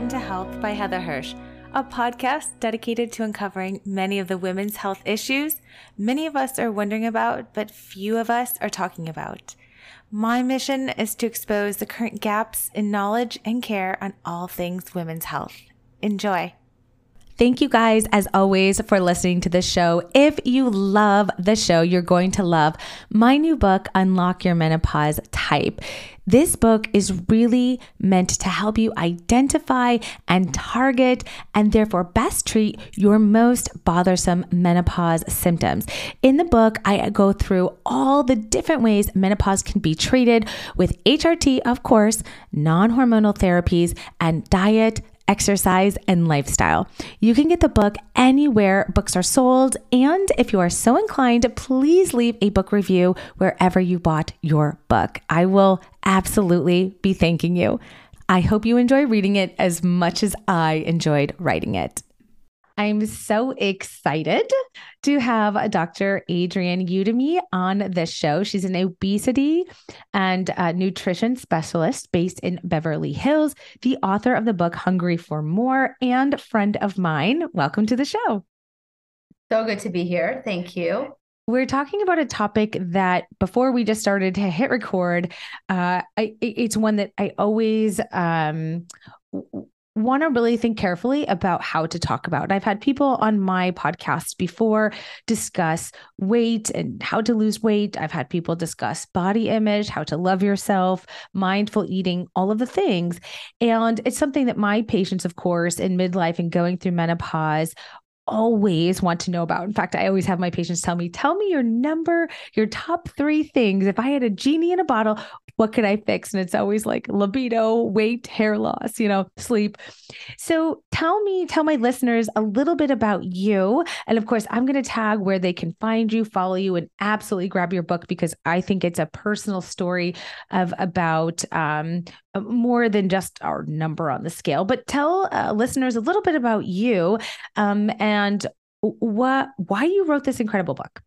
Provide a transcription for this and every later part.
into Health by Heather Hirsch, a podcast dedicated to uncovering many of the women's health issues many of us are wondering about, but few of us are talking about. My mission is to expose the current gaps in knowledge and care on all things women's health. Enjoy. Thank you guys, as always, for listening to the show. If you love the show, you're going to love my new book, Unlock Your Menopause Type. This book is really meant to help you identify and target and therefore best treat your most bothersome menopause symptoms. In the book, I go through all the different ways menopause can be treated with HRT, of course, non-hormonal therapies, and diet, exercise, and lifestyle. You can get the book anywhere books are sold. And if you are so inclined, please leave a book review wherever you bought your book. I will absolutely be thanking you. I hope you enjoy reading it as much as I enjoyed writing it. I'm so excited to have Dr. Adrienne Udemy on this show. She's an obesity and nutrition specialist based in Beverly Hills, the author of the book Hungry for More, and friend of mine. Welcome to the show. So good to be here. Thank you. We're talking about a topic that before we just started to hit record, it's one that I always want to really think carefully about how to talk about. I've had people on my podcast before discuss weight and how to lose weight. I've had people discuss body image, how to love yourself, mindful eating, all of the things. And it's something that my patients, of course, in midlife and going through menopause always want to know about. In fact, I always have my patients tell me your top 3 things. If I had a genie in a bottle, what could I fix? And it's always like libido, weight, hair loss, sleep. So tell my listeners a little bit about you. And of course, I'm going to tag where they can find you, follow you, and absolutely grab your book, because I think it's a personal story about more than just our number on the scale. But tell listeners a little bit about you and why you wrote this incredible book.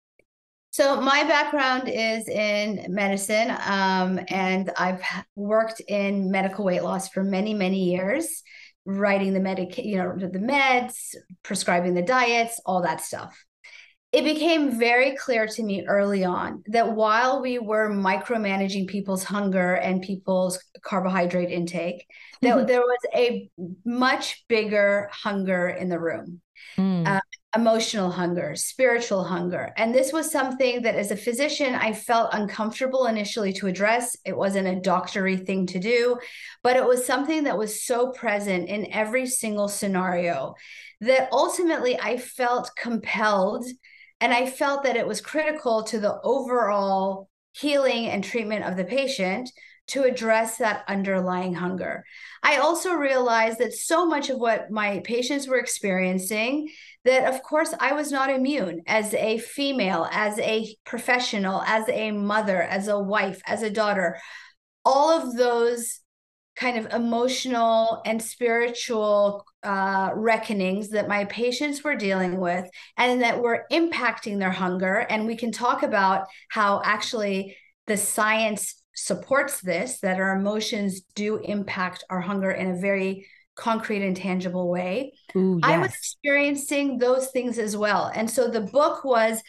So my background is in medicine, and I've worked in medical weight loss for many, many years, writing the the meds, prescribing the diets, all that stuff. It became very clear to me early on that while we were micromanaging people's hunger and people's carbohydrate intake, that there was a much bigger hunger in the room. Emotional hunger, spiritual hunger. And this was something that as a physician, I felt uncomfortable initially to address. It wasn't a doctory thing to do, but it was something that was so present in every single scenario that ultimately I felt compelled, and I felt that it was critical to the overall healing and treatment of the patient to address that underlying hunger. I also realized that so much of what my patients were experiencing, that of course I was not immune as a female, as a professional, as a mother, as a wife, as a daughter. All of those kind of emotional and spiritual reckonings that my patients were dealing with and that were impacting their hunger. And we can talk about how actually the science supports this, that our emotions do impact our hunger in a very concrete and tangible way. Ooh, yes. I was experiencing those things as well. And so the book was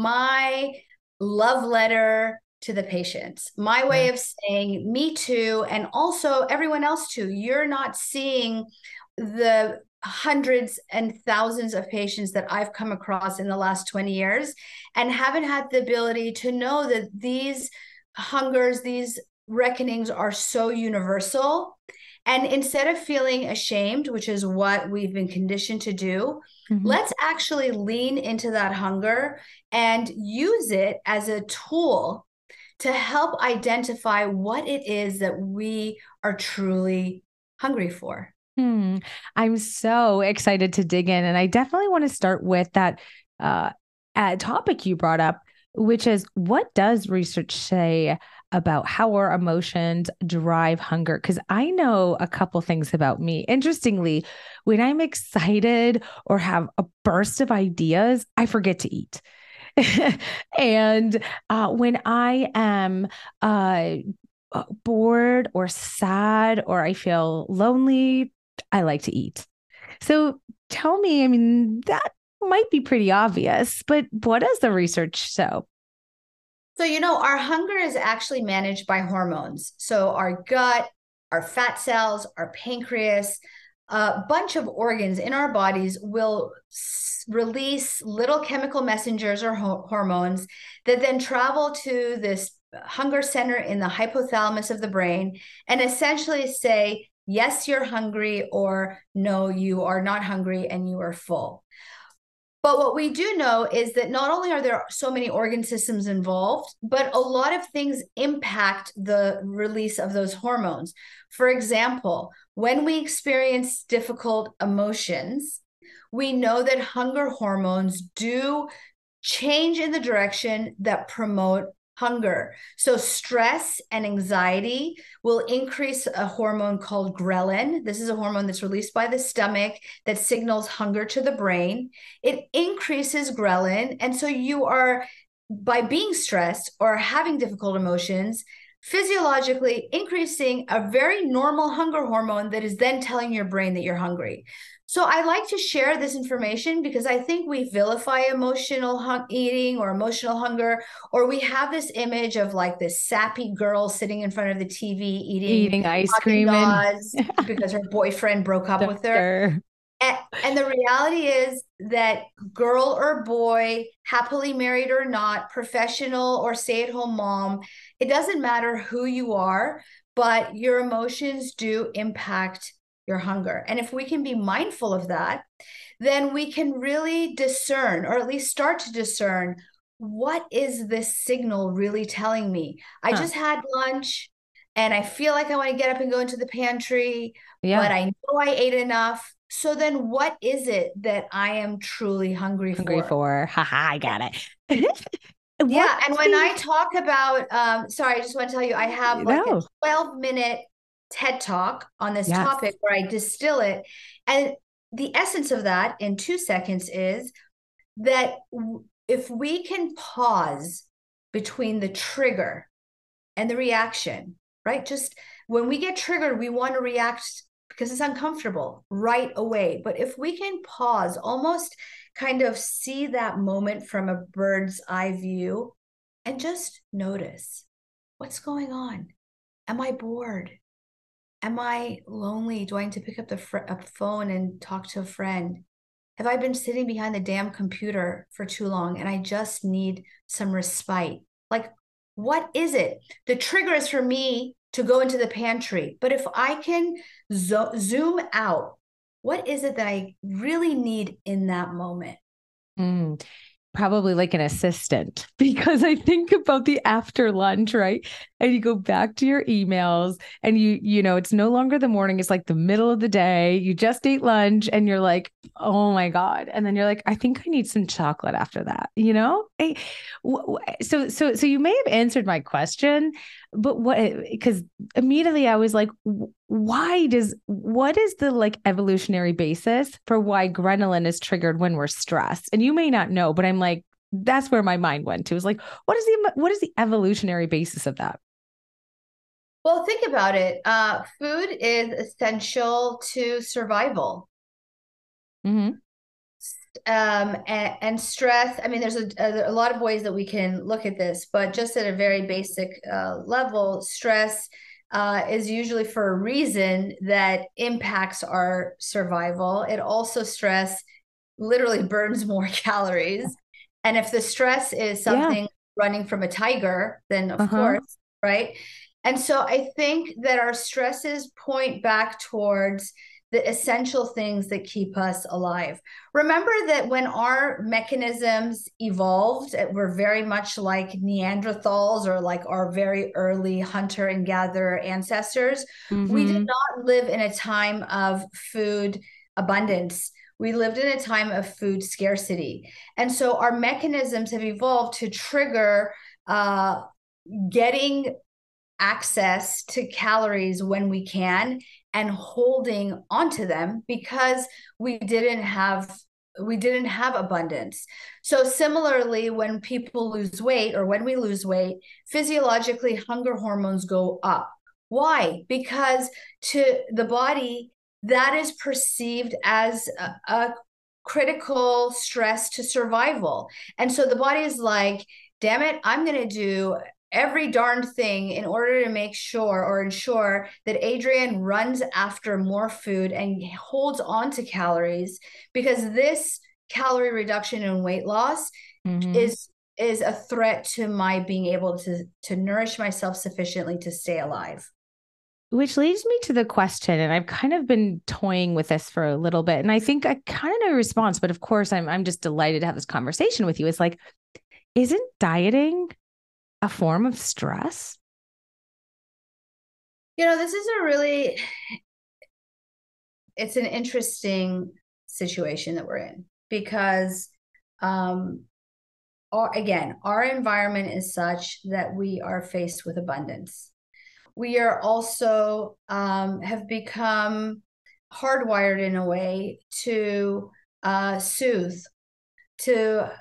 my love letter to the patients, my way of saying, me too, and also everyone else too. You're not seeing the hundreds and thousands of patients that I've come across in the last 20 years and haven't had the ability to know that these hungers, these reckonings are so universal. And instead of feeling ashamed, which is what we've been conditioned to do, let's actually lean into that hunger and use it as a tool to help identify what it is that we are truly hungry for. I'm so excited to dig in. And I definitely want to start with that topic you brought up, which is, what does research say about how our emotions drive hunger? Because I know a couple things about me. Interestingly, when I'm excited or have a burst of ideas, I forget to eat. And when I am bored or sad or I feel lonely, I like to eat. So tell me, I mean, that might be pretty obvious, but what does the research show? So, our hunger is actually managed by hormones. So, our gut, our fat cells, our pancreas, a bunch of organs in our bodies will release little chemical messengers or hormones that then travel to this hunger center in the hypothalamus of the brain and essentially say, yes, you're hungry, or no, you are not hungry and you are full. But what we do know is that not only are there so many organ systems involved, but a lot of things impact the release of those hormones. For example, when we experience difficult emotions, we know that hunger hormones do change in the direction that promote hunger. So stress and anxiety will increase a hormone called ghrelin. This is a hormone that's released by the stomach that signals hunger to the brain. It increases ghrelin. And so you are, by being stressed or having difficult emotions, physiologically increasing a very normal hunger hormone that is then telling your brain that you're hungry. So I like to share this information because I think we vilify emotional eating or emotional hunger, or we have this image of like this sappy girl sitting in front of the TV Eating ice cream because her boyfriend broke up with her. And the reality is that girl or boy, happily married or not, professional or stay-at-home mom, it doesn't matter who you are, but your emotions do impact your hunger. And if we can be mindful of that, then we can really discern, or at least start to discern, what is this signal really telling me? I just had lunch and I feel like I want to get up and go into the pantry, but I know I ate enough. So then what is it that I am truly hungry for? Haha, I got it. Yeah. And when I talk about, sorry, I just want to tell you, I have like a 12-minute TED Talk on this topic where I distill it. And the essence of that in 2 seconds is that if we can pause between the trigger and the reaction, right? Just when we get triggered, we want to react because it's uncomfortable right away. But if we can pause, almost kind of see that moment from a bird's eye view and just notice, what's going on? Am I bored? Am I lonely? Do I need to pick up the phone and talk to a friend? Have I been sitting behind the damn computer for too long and I just need some respite? Like, what is it? The trigger is for me to go into the pantry. But if I can zoom out, what is it that I really need in that moment? Probably like an assistant, because I think about the after lunch, right? And you go back to your emails and it's no longer the morning. It's like the middle of the day. You just ate lunch and you're like, oh my God. And then you're like, I think I need some chocolate after that, So you may have answered my question, but because immediately I was like, what is the like evolutionary basis for why ghrelin is triggered when we're stressed? And you may not know, but I'm like, that's where my mind went to. It was like, what is the evolutionary basis of that? Well, think about it. Food is essential to survival. Mm-hmm. And stress. I mean, there's a lot of ways that we can look at this, but just at a very basic level, stress is usually for a reason that impacts our survival. It also, stress literally burns more calories. And if the stress is something running from a tiger, then of course, right? And so I think that our stresses point back towards the essential things that keep us alive. Remember that when our mechanisms evolved, we're very much like Neanderthals or like our very early hunter and gatherer ancestors. Mm-hmm. We did not live in a time of food abundance. We lived in a time of food scarcity. And so our mechanisms have evolved to trigger getting access to calories when we can and holding onto them because we didn't have abundance. So similarly, when people lose weight or when we lose weight, physiologically hunger hormones go up. Why? Because to the body, that is perceived as a critical stress to survival. And so the body is like, damn it, I'm going to do every darned thing in order to make sure or ensure that Adrienne runs after more food and holds on to calories, because this calorie reduction and weight loss is a threat to my being able to nourish myself sufficiently to stay alive. Which leads me to the question, and I've kind of been toying with this for a little bit, and I think I kind of know a response, but of course I'm just delighted to have this conversation with you. It's like, isn't dieting a form of stress? This is it's an interesting situation that we're in, because our environment is such that we are faced with abundance. We are also have become hardwired in a way to soothe, to,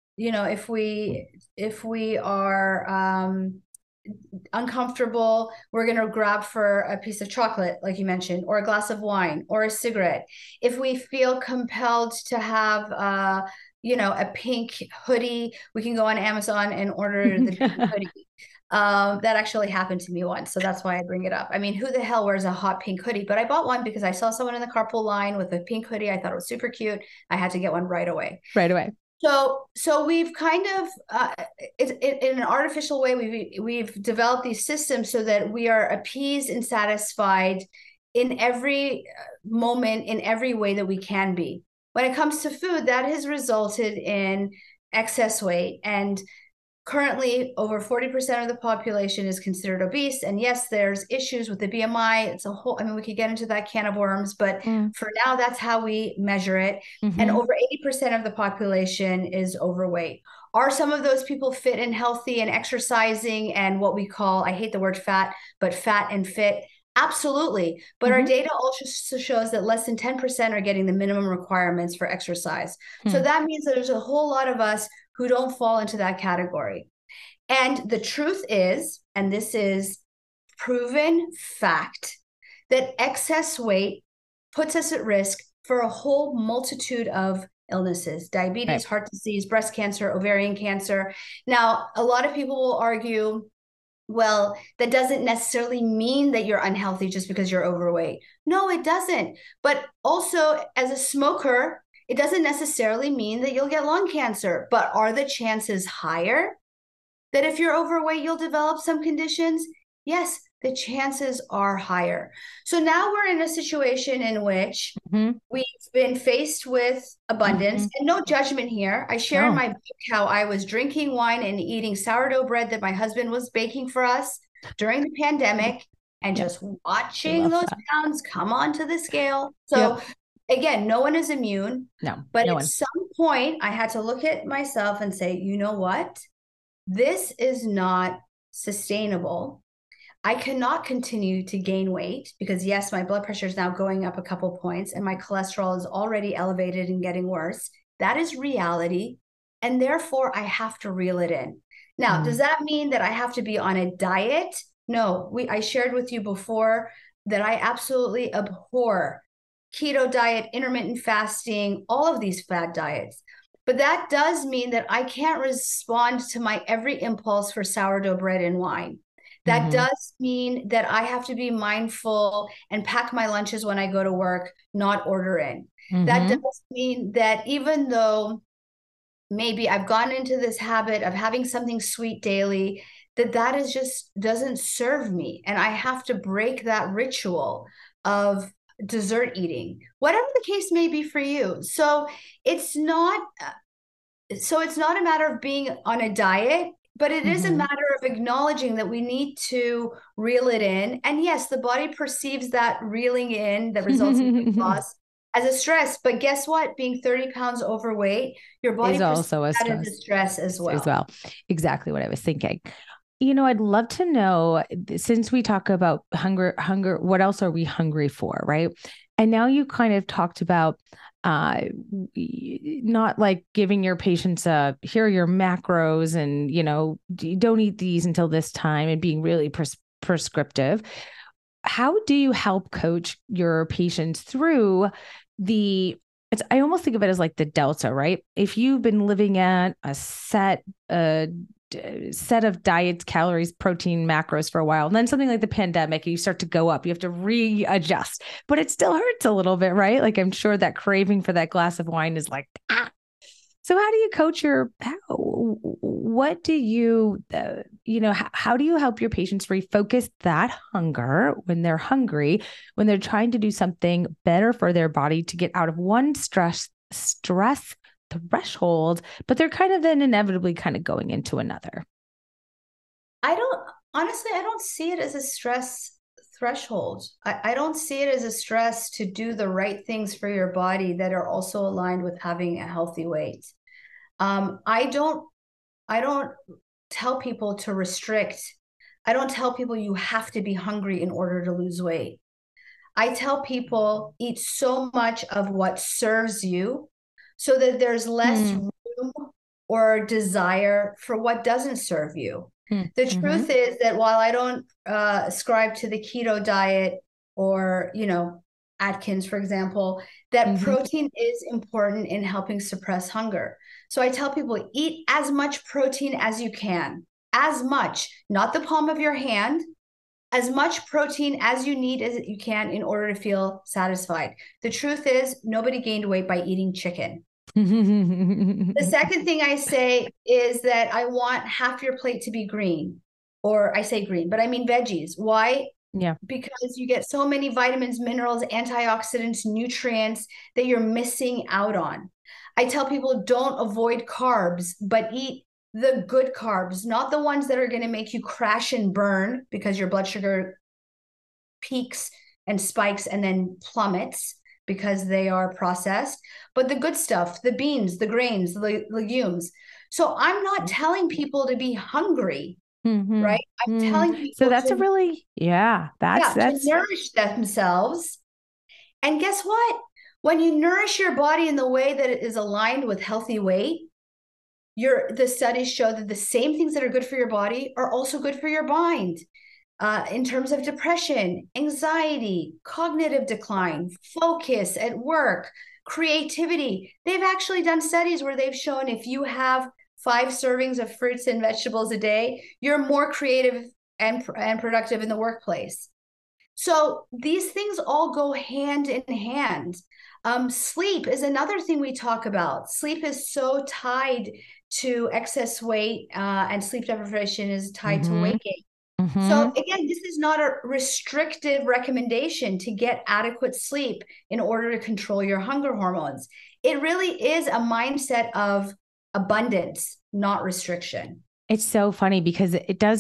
if we are uncomfortable, we're going to grab for a piece of chocolate, like you mentioned, or a glass of wine or a cigarette. If we feel compelled to have a pink hoodie, we can go on Amazon and order the pink hoodie. That actually happened to me once, so that's why I bring it up. I mean, who the hell wears a hot pink hoodie? But I bought one because I saw someone in the carpool line with a pink hoodie. I thought it was super cute. I had to get one right away. Right away. So we've kind of, in an artificial way, we've developed these systems so that we are appeased and satisfied in every moment, in every way that we can be. When it comes to food, that has resulted in excess weight. And currently, over 40% of the population is considered obese. And yes, there's issues with the BMI. It's a whole, I mean, we could get into that can of worms, but for now, that's how we measure it. And over 80% of the population is overweight. Are some of those people fit and healthy and exercising and what we call, I hate the word fat, but fat and fit? Absolutely. But our data also shows that less than 10% are getting the minimum requirements for exercise. So that means that there's a whole lot of us who don't fall into that category. And the truth is, and this is proven fact, that excess weight puts us at risk for a whole multitude of illnesses: diabetes, heart disease, breast cancer, ovarian cancer. Now, a lot of people will argue, well, that doesn't necessarily mean that you're unhealthy just because you're overweight. No, it doesn't. But also, as a smoker, it doesn't necessarily mean that you'll get lung cancer. But are the chances higher that if you're overweight, you'll develop some conditions? Yes, the chances are higher. So now we're in a situation in which we've been faced with abundance, and no judgment here. I share in my book how I was drinking wine and eating sourdough bread that my husband was baking for us during the pandemic, and just watching those pounds come onto the scale. So again, no one is immune. But at some point, I had to look at myself and say, you know what? This is not sustainable. I cannot continue to gain weight because, yes, my blood pressure is now going up a couple points and my cholesterol is already elevated and getting worse. That is reality. And therefore, I have to reel it in. Now, does that mean that I have to be on a diet? No, I shared with you before that I absolutely abhor keto diet, intermittent fasting, all of these fad diets. But that does mean that I can't respond to my every impulse for sourdough bread and wine. That does mean that I have to be mindful and pack my lunches when I go to work, not order in. That does mean that even though maybe I've gone into this habit of having something sweet daily, that is just doesn't serve me. And I have to break that ritual of dessert eating, whatever the case may be for you. So it's not a matter of being on a diet, but it is a matter of acknowledging that we need to reel it in. And yes, the body perceives that reeling in that results in weight loss as a stress. But guess what? Being 30 pounds overweight, your body is also a stress. As a stress as well. Exactly what I was thinking. I'd love to know, since we talk about hunger, what else are we hungry for, right? And now you kind of talked about not like giving your patients here are your macros and, don't eat these until this time and being really prescriptive. how do you help coach your patients through I almost think of it as like the delta, right? If you've been living at a set of diet calories, protein, macros for a while, and then something like the pandemic, you start to go up, you have to readjust, but it still hurts a little bit, right? Like I'm sure that craving for that glass of wine is like, ah. So how do you coach what do you, how do you help your patients refocus that hunger when they're hungry, when they're trying to do something better for their body to get out of one stress threshold, but they're kind of then inevitably kind of going into another? I don't see it as a stress threshold. I don't see it as a stress to do the right things for your body that are also aligned with having a healthy weight. I don't tell people to restrict. I don't tell people you have to be hungry in order to lose weight. I tell people eat so much of what serves you so that there's less room or desire for what doesn't serve you. The truth is that while I don't ascribe to the keto diet or, Atkins, for example, that protein is important in helping suppress hunger. So I tell people, eat as much protein as you can, as much, not the palm of your hand, as much protein as you need as you can in order to feel satisfied. The truth is, nobody gained weight by eating chicken. The second thing I say is that I want half your plate to be green, or I say green, but I mean veggies. Why? Yeah. Because you get so many vitamins, minerals, antioxidants, nutrients that you're missing out on. I tell people don't avoid carbs, but eat the good carbs, not the ones that are going to make you crash and burn because your blood sugar peaks and spikes and then plummets because they are processed, but the good stuff, the beans, the grains, the legumes. So I'm not telling people to be hungry, right? I'm telling people so that's to nourish themselves. And guess what? When you nourish your body in the way that it is aligned with healthy weight, the studies show that the same things that are good for your body are also good for your mind. In terms of depression, anxiety, cognitive decline, focus at work, creativity. They've actually done studies where they've shown if you have 5 servings of fruits and vegetables a day, you're more creative and productive in the workplace. So these things all go hand in hand. Sleep is another thing we talk about. Sleep is so tied to excess weight, and sleep deprivation is tied to weight gain. So again, this is not a restrictive recommendation to get adequate sleep in order to control your hunger hormones. It really is a mindset of abundance, not restriction. It's so funny because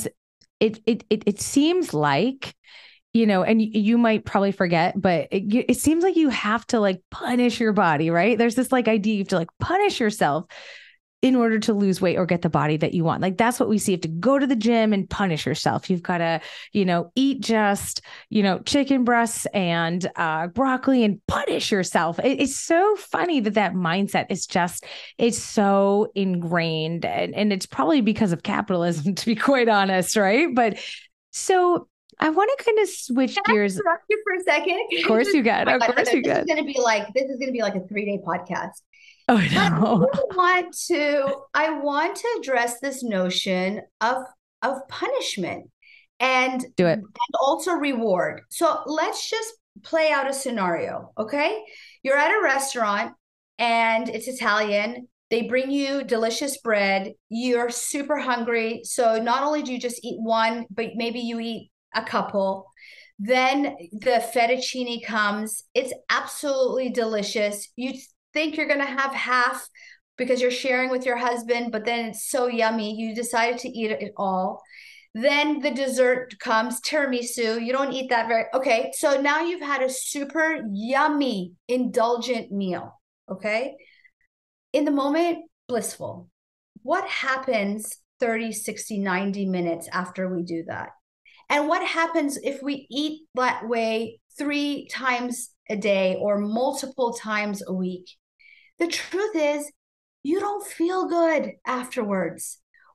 it seems like, and you might probably forget, but it seems like you have to like punish your body, right? There's this like idea you have to like punish yourself in order to lose weight or get the body that you want. Like that's what we see. You have to go to the gym and punish yourself. You've got to, eat just, chicken breasts and broccoli and punish yourself. It's so funny that mindset it's so ingrained, and it's probably because of capitalism, to be quite honest. Right. But so I want to kind of switch gears. Can I interrupt you for a second? Of course you can. Of course you can. This is going to be like a 3-day podcast. Oh, no. I want to address this notion of punishment and do it, and also reward. So let's just play out a scenario, okay? You're at a restaurant and it's Italian. They bring you delicious bread. You're super hungry. So not only do you just eat one, but maybe you eat a couple. Then the fettuccine comes. It's absolutely delicious. You think you're going to have half because you're sharing with your husband, but then it's so yummy. You decided to eat it all. Then the dessert comes, tiramisu. You don't eat that okay. So now you've had a super yummy, indulgent meal. Okay. In the moment, blissful. What happens 30, 60, 90 minutes after we do that? And what happens if we eat that way 3 times a day or multiple times a week? The truth is, you don't feel good afterwards.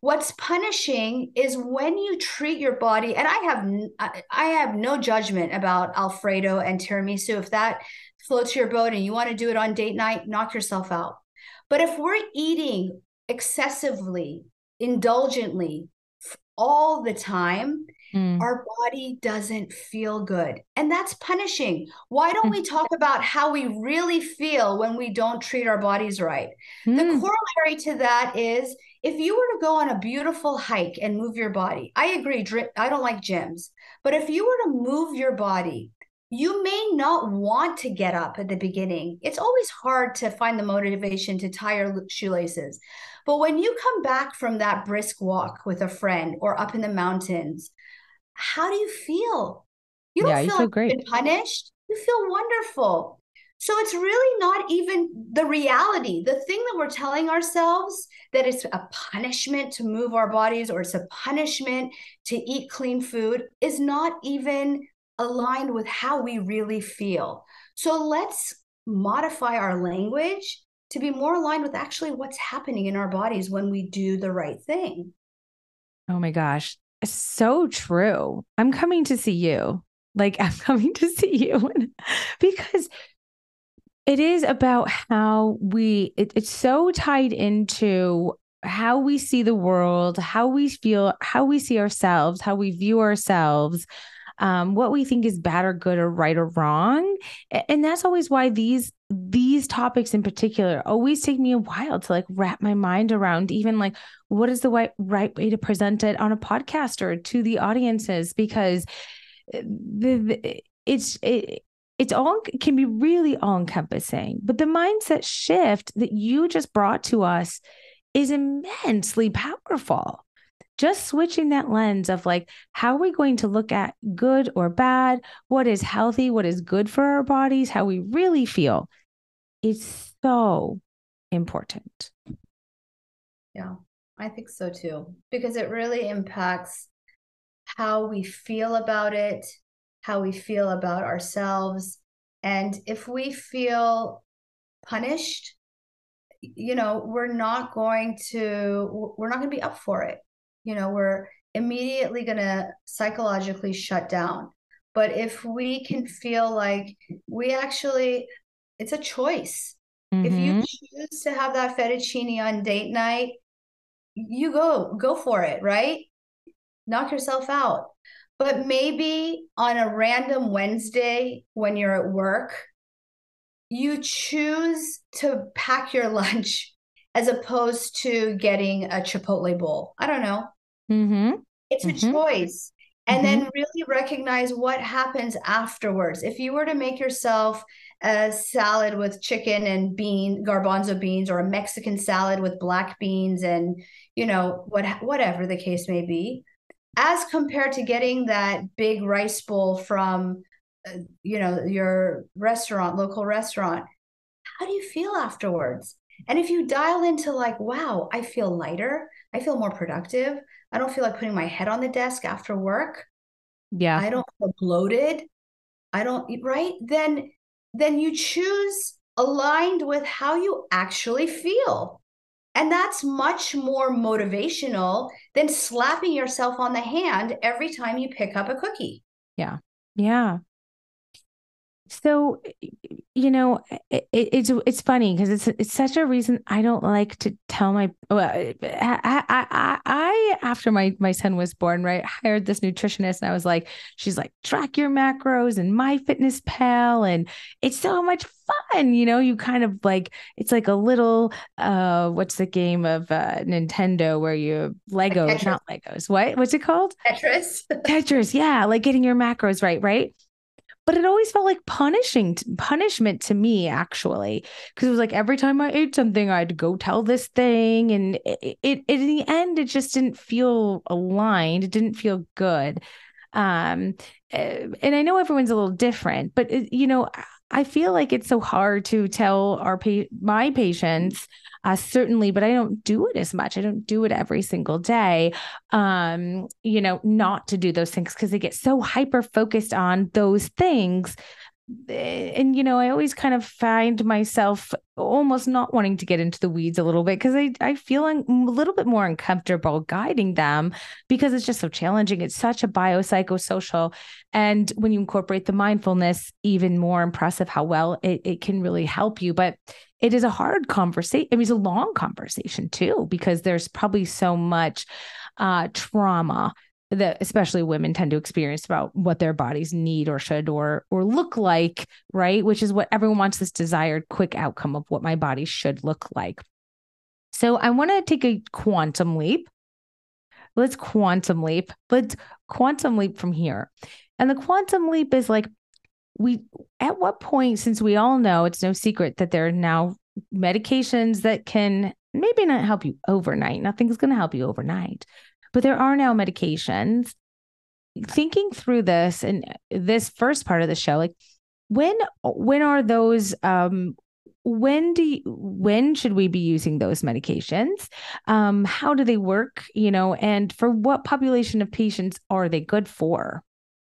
What's punishing is when you treat your body, and I have no judgment about Alfredo and tiramisu. If that floats your boat and you want to do it on date night, knock yourself out. But if we're eating excessively, indulgently, all the time, our body doesn't feel good. And that's punishing. Why don't we talk about how we really feel when we don't treat our bodies right? The corollary to that is if you were to go on a beautiful hike and move your body, I agree, I don't like gyms, but if you were to move your body, you may not want to get up at the beginning. It's always hard to find the motivation to tie your shoelaces. But when you come back from that brisk walk with a friend or up in the mountains, how do you feel? You don't feel like great. you've been punished. You feel wonderful. So it's really not even the reality. The thing that we're telling ourselves that it's a punishment to move our bodies or it's a punishment to eat clean food is not even aligned with how we really feel. So let's modify our language to be more aligned with actually what's happening in our bodies when we do the right thing. Oh my gosh. So true. I'm coming to see you. Like I'm coming to see you because it is about how it's so tied into how we see the world, how we feel, how we see ourselves, how we view ourselves, what we think is bad or good or right or wrong. And that's always why these topics in particular always take me a while to like wrap my mind around, even like what is the right way to present it on a podcast or to the audiences, because it's all can be really all encompassing. But the mindset shift that you just brought to us is immensely powerful. Just switching that lens of like, how are we going to look at good or bad? What is healthy? What is good for our bodies? How we really feel. It's so important. Yeah, I think so too, because it really impacts how we feel about it, how we feel about ourselves. And if we feel punished, we're not going to be up for it. We're immediately going to psychologically shut down. But if we can feel like it's a choice. If you choose to have that fettuccine on date night, you go for it, right? Knock yourself out. But maybe on a random Wednesday when you're at work, you choose to pack your lunch as opposed to getting a Chipotle bowl. I don't know. It's a choice. And then really recognize what happens afterwards. If you were to make yourself a salad with chicken and garbanzo beans, or a Mexican salad with black beans and, whatever the case may be, as compared to getting that big rice bowl from, your local restaurant, how do you feel afterwards? And if you dial into like, wow, I feel lighter, I feel more productive, I don't feel like putting my head on the desk after work. Yeah. I don't feel bloated. Right? Then you choose aligned with how you actually feel. And that's much more motivational than slapping yourself on the hand every time you pick up a cookie. Yeah. Yeah. So, it's funny because it's such a reason I don't like to tell I after my son was born, right, hired this nutritionist, and I was like, she's like, track your macros and MyFitnessPal, and it's so much fun. You kind of like, it's like a little, what's the game of Nintendo where you Legos, not Legos. What's it called? Tetris. Yeah. Like getting your macros right. Right. But it always felt like punishment to me, actually, because it was like every time I ate something, I'd go tell this thing. And in the end, it just didn't feel aligned. It didn't feel good. And I know everyone's a little different, but, I feel like it's so hard to tell my patients, certainly, but I don't do it as much. I don't do it every single day, not to do those things because they get so hyper focused on those things And, I always kind of find myself almost not wanting to get into the weeds a little bit because I feel a little bit more uncomfortable guiding them because it's just so challenging. It's such a biopsychosocial. And when you incorporate the mindfulness, even more impressive how well it can really help you. But it is a hard conversation. I mean, it's a long conversation too, because there's probably so much trauma that especially women tend to experience about what their bodies need or should or look like, right? Which is what everyone wants, this desired quick outcome of what my body should look like. So I want to take a quantum leap. Let's quantum leap. Let's quantum leap from here. And the quantum leap is like, at what point, since we all know it's no secret that there are now medications that can maybe not help you overnight. Nothing's going to help you overnight. But there are now medications. Thinking through this and this first part of the show, like when are those when should we be using those medications? How do they work, and for what population of patients are they good for?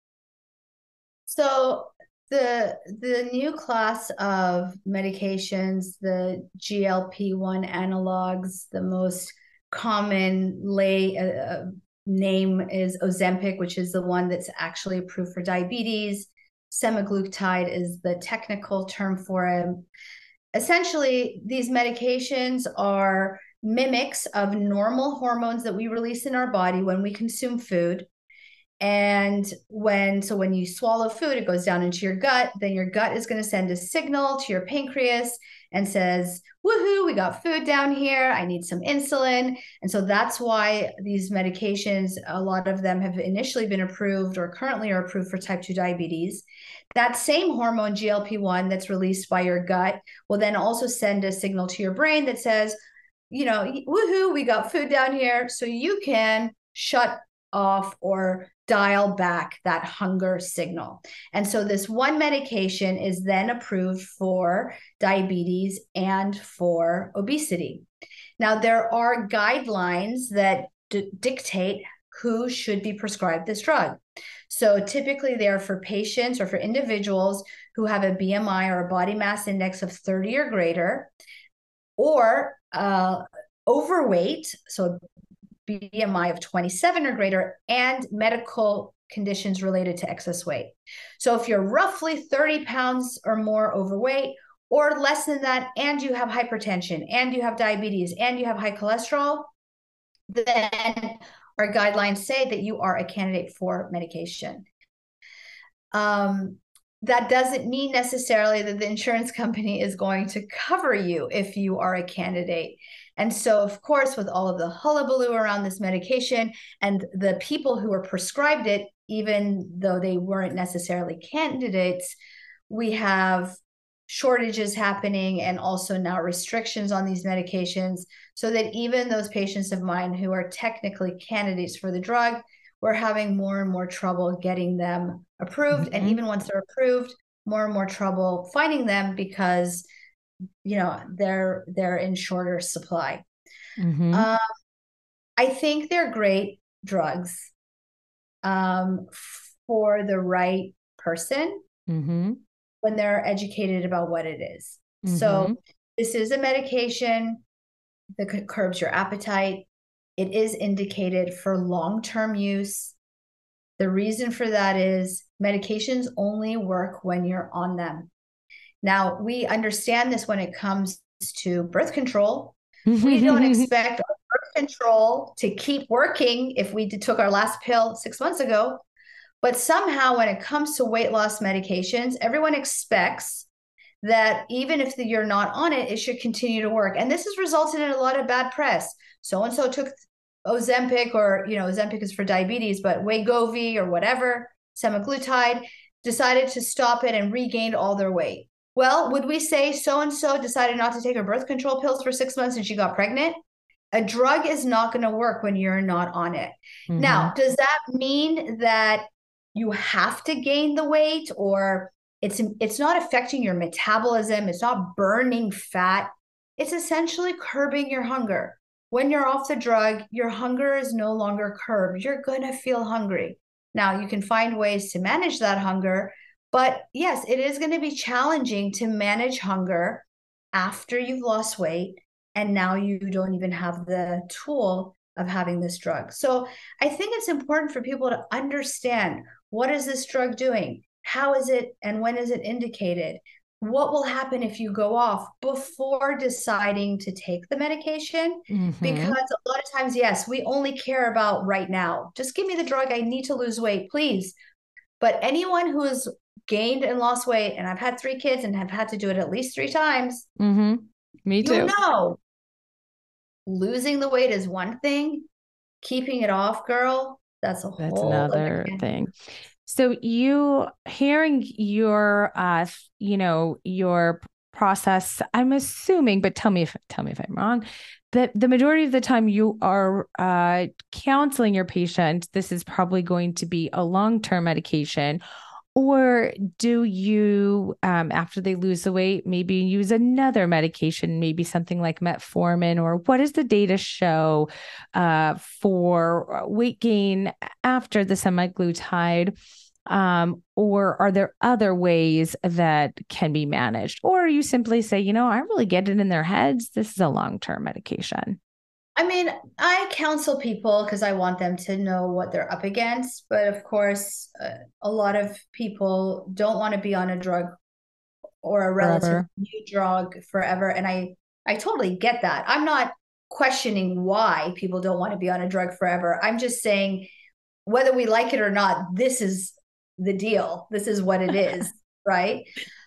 So the new class of medications, the GLP-1 analogs, the most common name is Ozempic, which is the one that's actually approved for diabetes. Semaglutide is the technical term for it. Essentially, these medications are mimics of normal hormones that we release in our body when we consume food. And when you swallow food, it goes down into your gut. Then your gut is going to send a signal to your pancreas and says, woohoo, we got food down here. I need some insulin. And so that's why these medications, a lot of them have initially been approved or currently are approved for type 2 diabetes. That same hormone, GLP-1, that's released by your gut will then also send a signal to your brain that says, woohoo, we got food down here. So you can shut off or dial back that hunger signal. And so this one medication is then approved for diabetes and for obesity. Now, there are guidelines that dictate who should be prescribed this drug. So typically they're for patients or for individuals who have a BMI or a body mass index of 30 or greater, or overweight, so BMI of 27 or greater, and medical conditions related to excess weight. So if you're roughly 30 pounds or more overweight, or less than that, and you have hypertension, and you have diabetes, and you have high cholesterol, then our guidelines say that you are a candidate for medication. That doesn't mean necessarily that the insurance company is going to cover you if you are a candidate. And so, of course, with all of the hullabaloo around this medication and the people who are prescribed it, even though they weren't necessarily candidates, we have shortages happening and also now restrictions on these medications, so that even those patients of mine who are technically candidates for the drug, we're having more and more trouble getting them approved. And even once they're approved, more and more trouble finding them because they're in shorter supply. I think they're great drugs for the right person when they're educated about what it is. So this is a medication that curbs your appetite. It is indicated for long-term use. The reason for that is medications only work when you're on them. Now, we understand this when it comes to birth control. We don't expect our birth control to keep working if we took our last pill 6 months ago. But somehow when it comes to weight loss medications, everyone expects that even if you're not on it, it should continue to work. And this has resulted in a lot of bad press. So-and-so took Ozempic, or, Ozempic is for diabetes, but Wegovy or whatever, semaglutide, decided to stop it and regained all their weight. Well, would we say so-and-so decided not to take her birth control pills for 6 months and she got pregnant? A drug is not going to work when you're not on it. Now, does that mean that you have to gain the weight, or it's not affecting your metabolism? It's not burning fat. It's essentially curbing your hunger. When you're off the drug, your hunger is no longer curbed. You're going to feel hungry. Now, you can find ways to manage that hunger, But yes, it is going to be challenging to manage hunger after you've lost weight and now you don't even have the tool of having this drug. So I think it's important for people to understand, what is this drug doing? How is it and when is it indicated? What will happen if you go off before deciding to take the medication? Because a lot of times, yes, we only care about right now. Just give me the drug. I need to lose weight, please. But anyone who has gained and lost weight, and I've had 3 kids and have had to do it at least 3 times, Me too. losing the weight is one thing. Keeping it off, girl, that's a That's whole other another thing. So you hearing your, your process, I'm assuming, but tell me if I'm wrong, that the majority of the time you are counseling your patient, this is probably going to be a long-term medication. Or do you, after they lose the weight, maybe use another medication, maybe something like metformin? Or what does the data show for weight gain after the semaglutide? Or are there other ways that can be managed? Or you simply say, I really get it in their heads. This is a long-term medication. I mean, I counsel people because I want them to know what they're up against. But of course, a lot of people don't want to be on a drug or a relatively new drug forever. And I totally get that. I'm not questioning why people don't want to be on a drug forever. I'm just saying, whether we like it or not, this is the deal. This is what it is, right?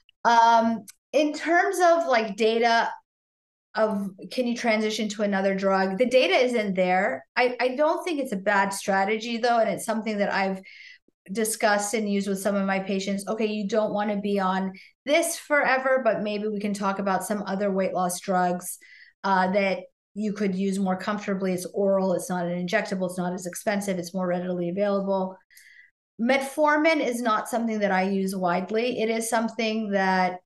In terms of like data of can you transition to another drug, the data isn't there. I don't think it's a bad strategy though, and it's something that I've discussed and used with some of my patients. Okay, you don't want to be on this forever, but maybe we can talk about some other weight loss drugs that you could use more comfortably. It's oral, it's not an injectable, it's not as expensive, it's more readily available. Metformin is not something that I use widely. It is something that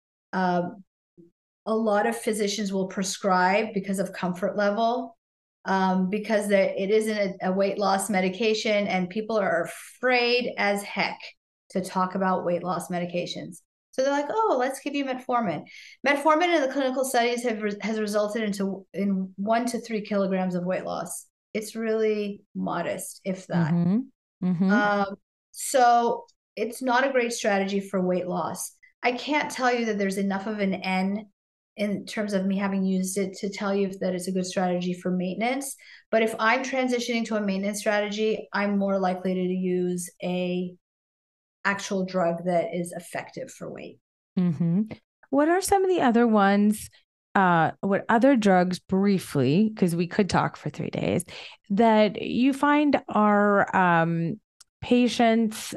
a lot of physicians will prescribe because of comfort level, because it isn't a weight loss medication, and people are afraid as heck to talk about weight loss medications. So they're like, oh, let's give you metformin. Metformin in the clinical studies has resulted in 1 to 3 kilograms of weight loss. It's really modest, if that. So it's not a great strategy for weight loss. I can't tell you that there's enough of an N in terms of me having used it to tell you if that is a good strategy for maintenance. But if I'm transitioning to a maintenance strategy, I'm more likely to use a actual drug that is effective for weight. What are some of the other ones? What other drugs, briefly, because we could talk for 3 days, that you find are patients,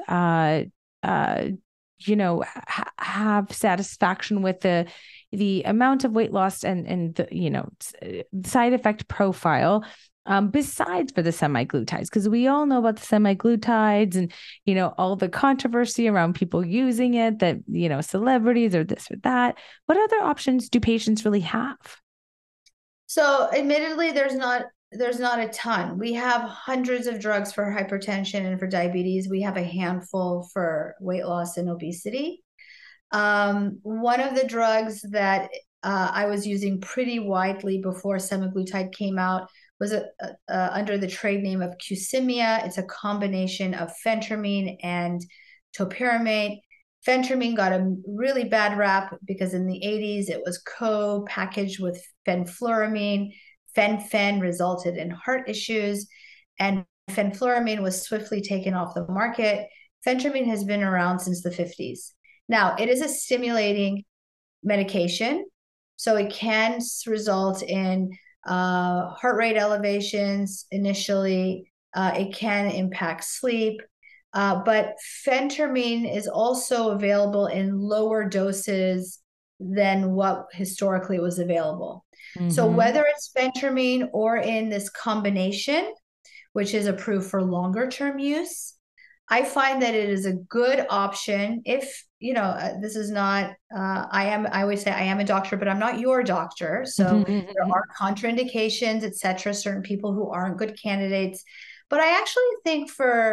have satisfaction with the amount of weight loss and the side effect profile, besides for the semaglutides, because we all know about the semaglutides and all the controversy around people using it, that celebrities or this or that. What other options do patients really have? So admittedly, there's not a ton. We have hundreds of drugs for hypertension and for diabetes. We have a handful for weight loss and obesity. One of the drugs that I was using pretty widely before semaglutide came out was under the trade name of Qsymia. It's a combination of phentermine and topiramate. Phentermine got a really bad rap because in the 80s it was co-packaged with fenfluramine. Fen resulted in heart issues, and fenfluramine was swiftly taken off the market. Phentermine has been around since the 50s. Now, it is a stimulating medication, so it can result in heart rate elevations initially. It can impact sleep, but phentermine is also available in lower doses than what historically was available. So whether it's phentermine or in this combination, which is approved for longer term use, I find that it is a good option. If this is not, I always say I am a doctor, but I'm not your doctor. So there are contraindications, etc. Certain people who aren't good candidates. But I actually think for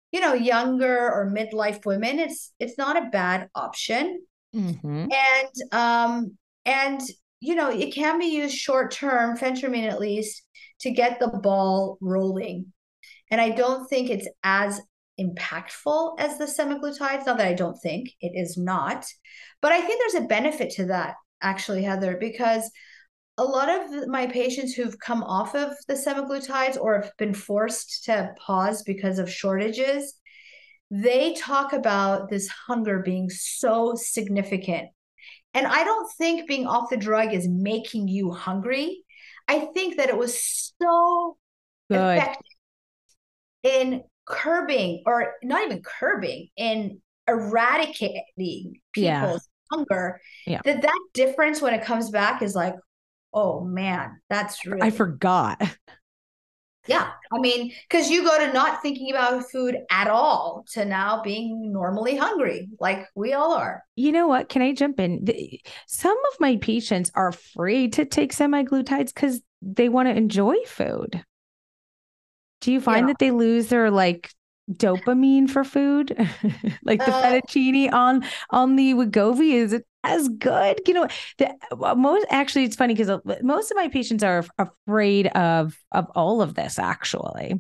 younger or midlife women, it's not a bad option. Mm-hmm. And it can be used short term, phentermine at least, to get the ball rolling. And I don't think it's as impactful as the semaglutides. Not that I don't think it is not, but I think there's a benefit to that, actually, Heather, because a lot of my patients who've come off of the semaglutides or have been forced to pause because of shortages, they talk about this hunger being so significant. And I don't think being off the drug is making you hungry. I think that it was so Good. effective in curbing, or not even curbing, in eradicating Yeah. people's hunger, Yeah. that difference when it comes back is like, oh man, that's I really, forgot. yeah. I mean, because you go to not thinking about food at all to now being normally hungry, like we all are. You know what? Can I jump in? Some of my patients are afraid to take semaglutides because they want to enjoy food. Do you Yeah. find that they lose their like dopamine for food? Like the Uh, fettuccine on the Wegovy, is it as good? Most actually, it's funny because most of my patients are afraid of all of this. Actually,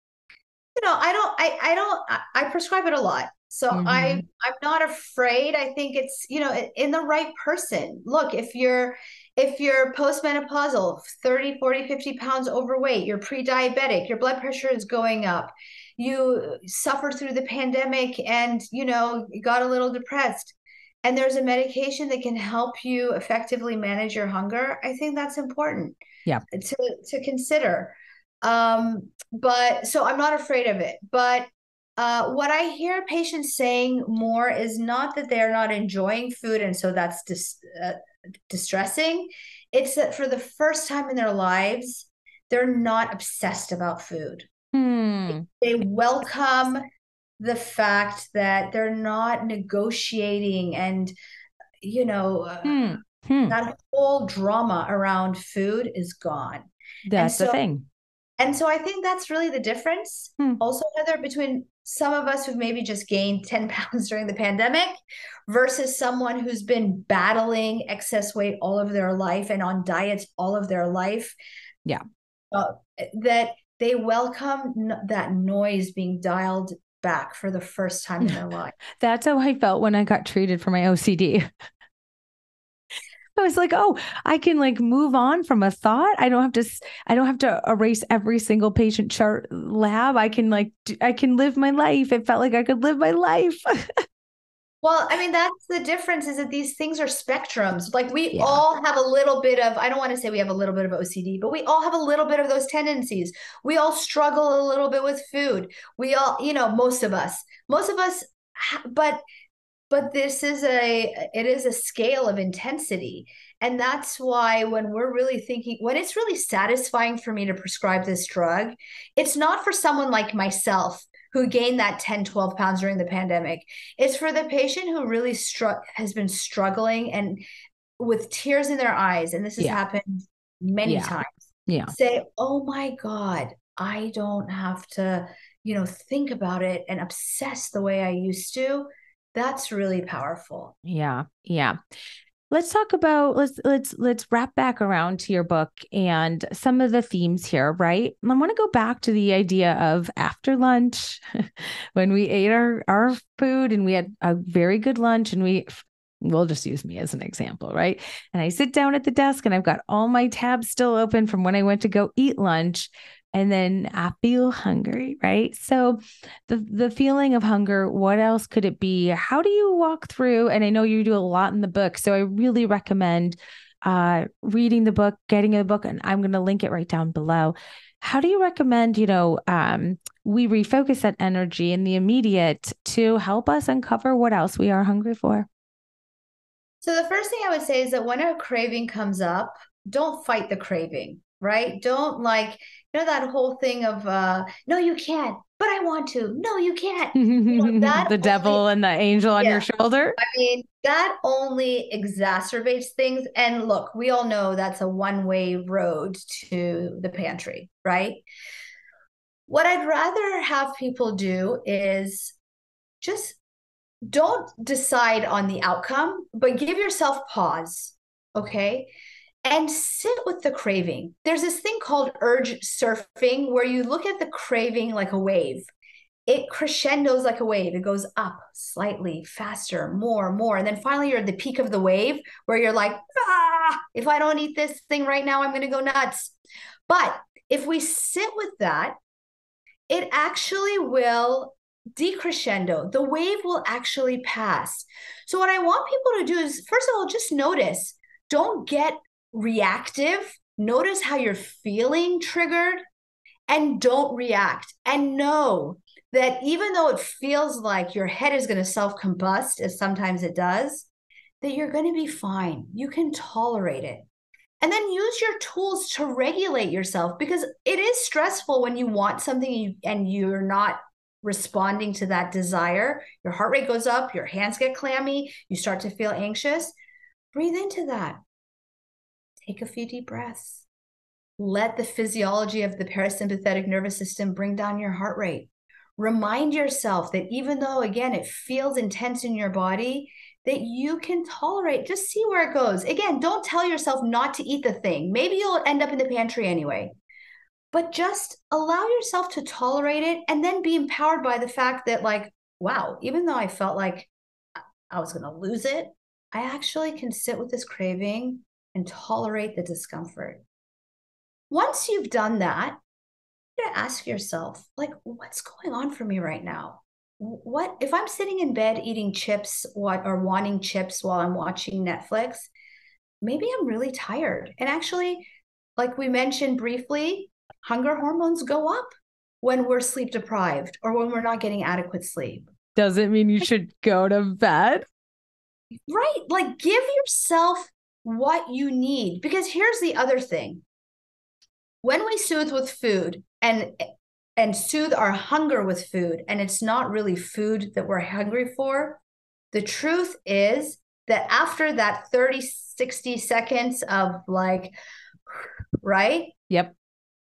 I prescribe it a lot. So hmm I'm not afraid. I think it's, in the right person. Look, if you're postmenopausal, 30, 40, 50 pounds overweight, you're pre-diabetic, your blood pressure is going up, you suffer through the pandemic and, you got a little depressed, and there's a medication that can help you effectively manage your hunger, I think that's important yeah. to consider. But so I'm not afraid of it. But what I hear patients saying more is not that they're not enjoying food, and so that's distressing. It's that for the first time in their lives, they're not obsessed about food. Hmm. They welcome the fact that they're not negotiating, and you know uh, Hmm. Hmm. that whole drama around food is gone. And That's the so thing. And so I think that's really the difference, Hmm. also, Heather, between some of us who've maybe just gained 10 pounds during the pandemic versus someone who's been battling excess weight all of their life and on diets all of their life, Yeah. uh, that they welcome that noise being dialed back for the first time in their life. That's how I felt when I got treated for my OCD. I was like, oh, I can like move on from a thought. I don't have to erase every single patient chart lab. I can I can live my life. It felt like I could live my life. Well, I mean, that's the difference, is that these things are spectrums. Like we Yeah. all have a little bit of, I don't want to say we have a little bit of OCD, but we all have a little bit of those tendencies. We all struggle a little bit with food. We all, most of us, but it is a scale of intensity. And that's why when we're really thinking, when it's really satisfying for me to prescribe this drug, it's not for someone like myself who gained that 10, 12 pounds during the pandemic. It's for the patient who really has been struggling and with tears in their eyes, and this has Yeah. happened many Yeah. times, Yeah. say, oh my God, I don't have to, think about it and obsess the way I used to. That's really powerful. Yeah. Yeah. Let's talk about let's wrap back around to your book and some of the themes here, right? I want to go back to the idea of after lunch when we ate our food and we had a very good lunch, and we'll just use me as an example, right? And I sit down at the desk and I've got all my tabs still open from when I went to go eat lunch, and then I feel hungry, right? So the feeling of hunger, what else could it be? How do you walk through? And I know you do a lot in the book, so I really recommend reading the book, getting the book, and I'm going to link it right down below. How do you recommend, we refocus that energy in the immediate to help us uncover what else we are hungry for? So the first thing I would say is that when a craving comes up, don't fight the craving, right? Don't, like, that whole thing of no, you can't, but I want to. No, you can't. That The only, devil and the angel on yeah. your shoulder. I mean, that only exacerbates things. And look, we all know that's a one-way road to the pantry, right? What I'd rather have people do is just don't decide on the outcome, but give yourself pause. Okay. And sit with the craving. There's this thing called urge surfing where you look at the craving like a wave. It crescendos like a wave. It goes up slightly, faster, more. And then finally, you're at the peak of the wave where you're like, if I don't eat this thing right now, I'm going to go nuts. But if we sit with that, it actually will decrescendo. The wave will actually pass. So, what I want people to do is, first of all, just notice. Don't get reactive. Notice how you're feeling triggered and don't react. And know that even though it feels like your head is going to self combust, as sometimes it does, that you're going to be fine. You can tolerate it. And then use your tools to regulate yourself because it is stressful when you want something and you're not responding to that desire. Your heart rate goes up, your hands get clammy, you start to feel anxious. Breathe into that. Take a few deep breaths. Let the physiology of the parasympathetic nervous system bring down your heart rate. Remind yourself that even though, again, it feels intense in your body, that you can tolerate. Just see where it goes. Again, don't tell yourself not to eat the thing. Maybe you'll end up in the pantry anyway. But just allow yourself to tolerate it and then be empowered by the fact that, like, wow, even though I felt like I was going to lose it, I actually can sit with this craving and tolerate the discomfort. Once you've done that, you gotta ask yourself, like, what's going on for me right now? What if I'm sitting in bed eating chips or wanting chips while I'm watching Netflix? Maybe I'm really tired. And actually, like we mentioned briefly, hunger hormones go up when we're sleep deprived or when we're not getting adequate sleep. Doesn't mean you should go to bed. Right. Like, give yourself what you need. Because here's the other thing. When we soothe with food and soothe our hunger with food, and it's not really food that we're hungry for, the truth is that after that 30, 60 seconds of like, right? Yep.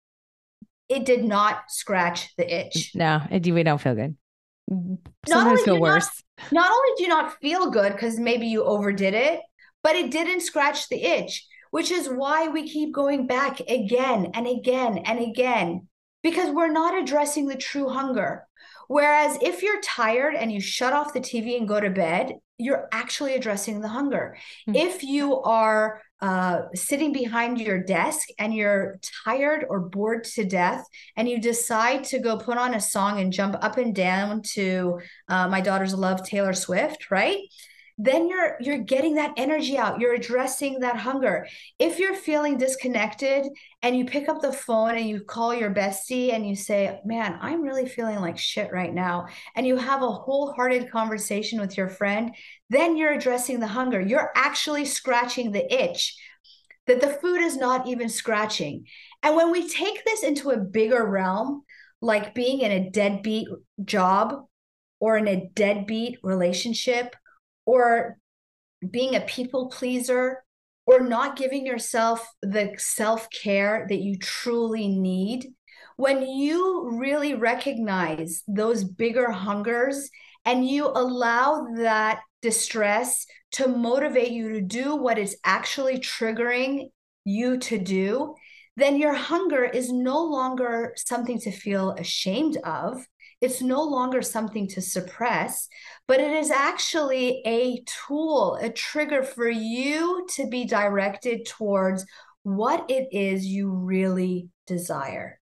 It did not scratch the itch. No, we don't feel good. Not Sometimes feel worse. Not only do you not feel good because maybe you overdid it, but it didn't scratch the itch, which is why we keep going back again and again and again, because we're not addressing the true hunger. Whereas if you're tired and you shut off the TV and go to bed, you're actually addressing the hunger. Mm-hmm. If you are sitting behind your desk and you're tired or bored to death and you decide to go put on a song and jump up and down to my daughters love Taylor Swift, right? Then you're getting that energy out. You're addressing that hunger. If you're feeling disconnected and you pick up the phone and you call your bestie and you say, man, I'm really feeling like shit right now, and you have a wholehearted conversation with your friend, then you're addressing the hunger. You're actually scratching the itch that the food is not even scratching. And when we take this into a bigger realm, like being in a deadbeat job or in a deadbeat relationship, or being a people pleaser, or not giving yourself the self-care that you truly need, when you really recognize those bigger hungers and you allow that distress to motivate you to do what is actually triggering you to do, then your hunger is no longer something to feel ashamed of. It's no longer something to suppress, but it is actually a tool, a trigger for you to be directed towards what it is you really desire.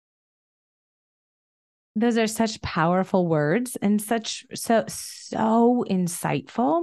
Those are such powerful words and so insightful.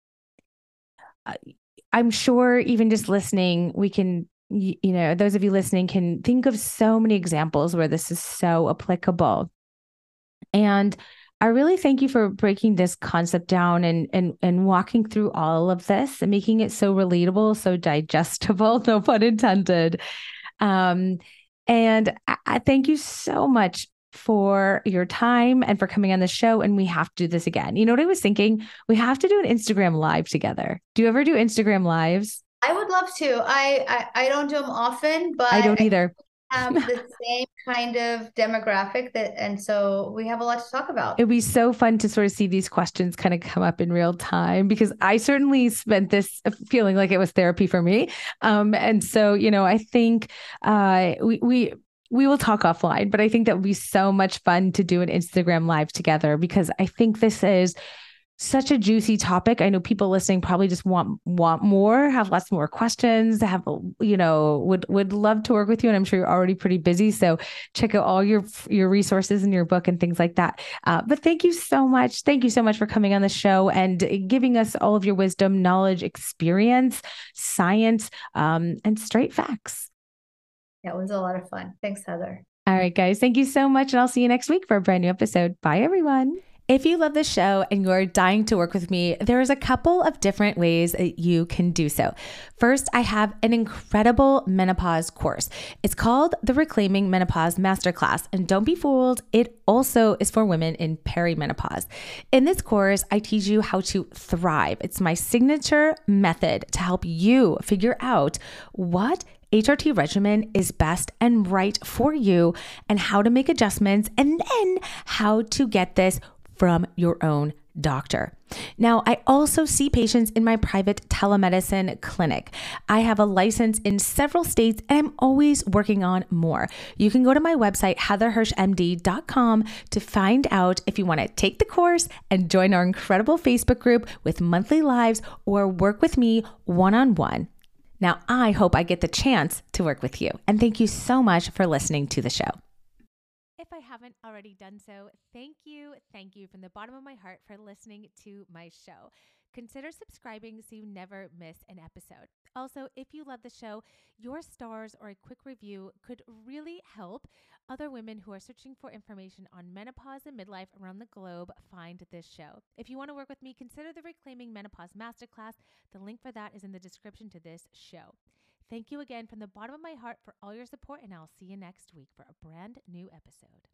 I'm sure even just listening, we can, those of you listening can think of so many examples where this is so applicable. And I really thank you for breaking this concept down and walking through all of this and making it so relatable, so digestible, no pun intended. And I thank you so much for your time and for coming on the show. And we have to do this again. You know what I was thinking? We have to do an Instagram live together. Do you ever do Instagram lives? I would love to. I don't do them often, but I don't either. have the same kind of demographic and so we have a lot to talk about. It'd be so fun to sort of see these questions kind of come up in real time because I certainly spent this feeling like it was therapy for me. And so, I think we will talk offline, but I think that would be so much fun to do an Instagram live together because I think this is such a juicy topic. I know people listening probably just want more, have lots more questions, have would love to work with you, and I'm sure you're already pretty busy. So check out all your resources and your book and things like that. But thank you so much. Thank you so much for coming on the show and giving us all of your wisdom, knowledge, experience, science, and straight facts. Yeah, it was a lot of fun. Thanks, Heather. All right, guys. Thank you so much, and I'll see you next week for a brand new episode. Bye, everyone. If you love the show and you're dying to work with me, there's a couple of different ways that you can do so. First, I have an incredible menopause course. It's called the Reclaiming Menopause Masterclass. And don't be fooled, it also is for women in perimenopause. In this course, I teach you how to thrive. It's my signature method to help you figure out what HRT regimen is best and right for you and how to make adjustments and then how to get this from your own doctor. Now, I also see patients in my private telemedicine clinic. I have a license in several states and I'm always working on more. You can go to my website, heatherhirschmd.com, to find out if you want to take the course and join our incredible Facebook group with monthly lives or work with me one-on-one. Now, I hope I get the chance to work with you. And thank you so much for listening to the show. If I haven't already done so, thank you from the bottom of my heart for listening to my show. Consider subscribing so you never miss an episode. Also, if you love the show, your stars or a quick review could really help other women who are searching for information on menopause and midlife around the globe find this show. If you want to work with me, consider the Reclaiming Menopause Masterclass. The link for that is in the description to this show. Thank you again from the bottom of my heart for all your support, and I'll see you next week for a brand new episode.